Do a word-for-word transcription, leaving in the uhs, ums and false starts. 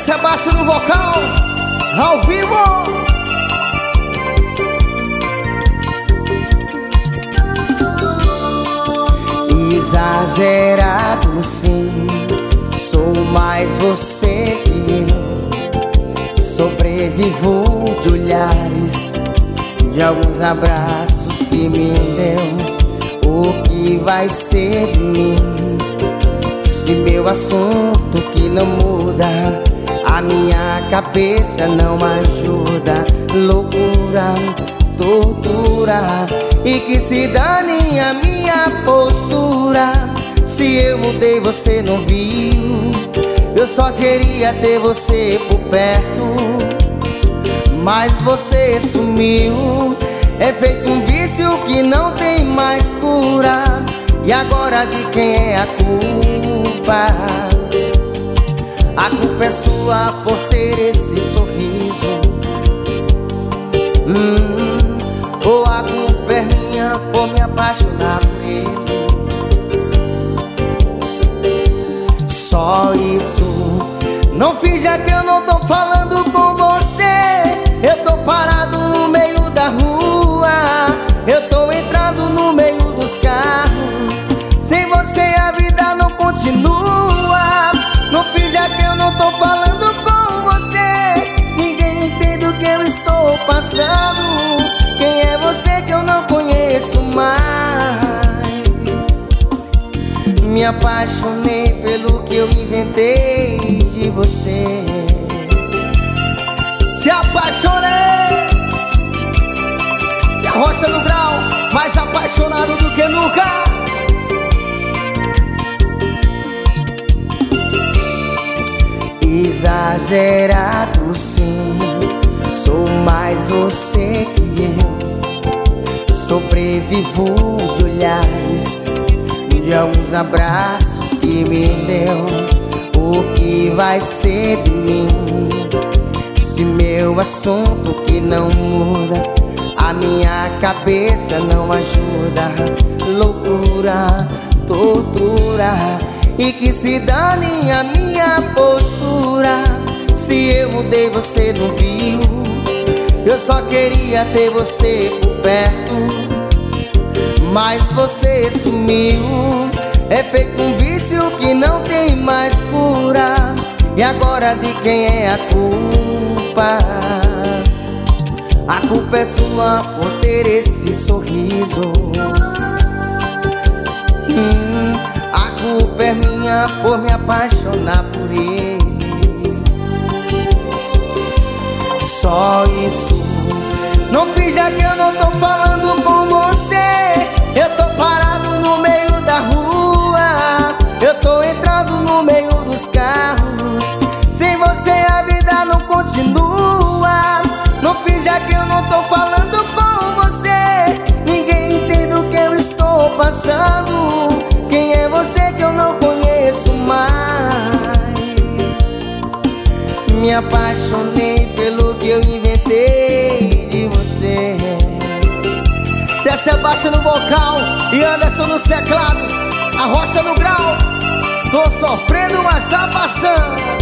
Sebastião no vocal, ao vivo. Exagerado sim, sou mais você que eu. Sobrevivo de olhares, de alguns abraços que me deu. O que vai ser de mim, se meu assunto que não muda, a minha cabeça não ajuda. Loucura, tortura, e que se dane a minha postura. Se eu mudei você não viu, eu só queria ter você por perto, mas você sumiu. É feito um vício que não tem mais cura. E agora de quem é a culpa? A culpa é sua por ter esse sorriso, hum, ou a culpa é minha por me apaixonar por ele. Só isso. Não finja que eu não tô falando com você. Eu tô parado no meio da rua, eu tô entrando no meio dos carros. Sem você a vida não continua. Não finja que eu não tô falando com você. Ninguém entende o que eu estou passando. Quem é você que eu não conheço mais? Me apaixonei pelo que eu inventei de você. Se apaixonei, se arrocha no grau, mais apaixonado do que nunca. Exagerado sim, sou mais você que eu. Sobrevivo de olhares, de alguns abraços que me deu. O que vai ser de mim, se meu assunto que não muda, a minha cabeça não ajuda. Loucura, tortura, e que se dane a minha postura. Se eu mudei você não viu, eu só queria ter você por perto, mas você sumiu. É feito um vício que não tem mais cura. E agora de quem é a culpa? A culpa é sua por ter esse sorriso, hum, a culpa é minha por me apaixonar por ele. Só isso. Não finja que eu não tô falando com você. Eu tô parado no meio da rua, eu tô entrando no meio dos carros. Sem você a vida não continua. Não finja que eu não tô falando com você. Ninguém entende o que eu estou passando. Quem é você que eu não conheço mais? Me apaixonei pelo que eu inventei de você. Se é Sebastião no vocal e Anderson nos teclados, a rocha no grau. Tô sofrendo, mas tá passando.